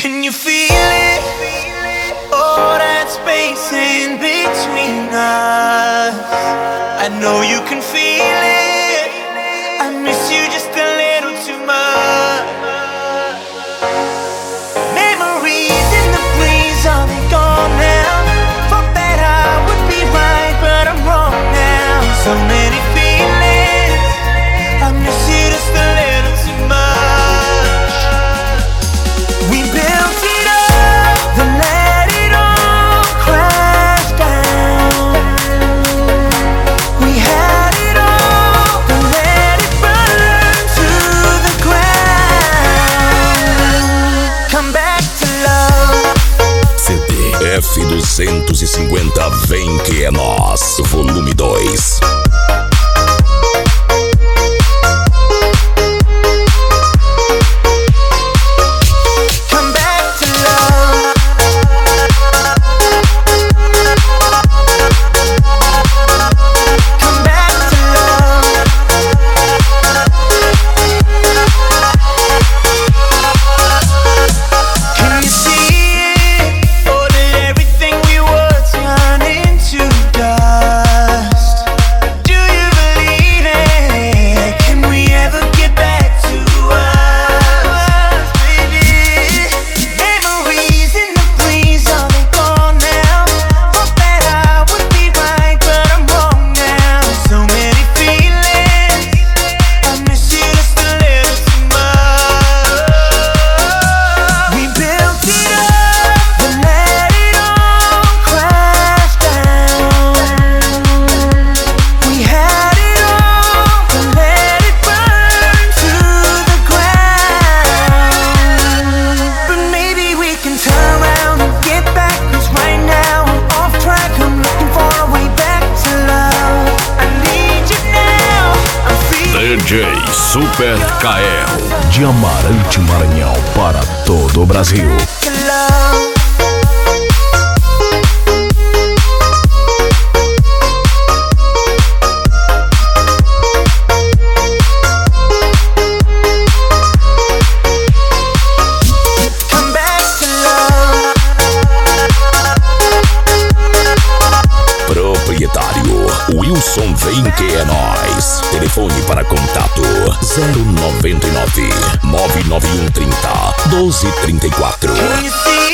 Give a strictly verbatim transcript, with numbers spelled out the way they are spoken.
Can you feel it? Oh, that space in between us. I know you can feel it. I miss you just a little too much. Memories in the breeze, are they gone now? Thought that I would be right, but I'm wrong now. So many feelings, I miss you just a little too much. We built it up, then let it all crash down. We had it all, then let it burn to the ground. Come back to love. C D F duzentos e cinquenta Vem Que É Nós, volume dois. D J Super Kael, de Amarante, Maranhão, para todo o Brasil. Proprietário Wilson Vem Que É Nós. Telefone para contato zero nove nove, nove nove um três zero, um dois três quatro.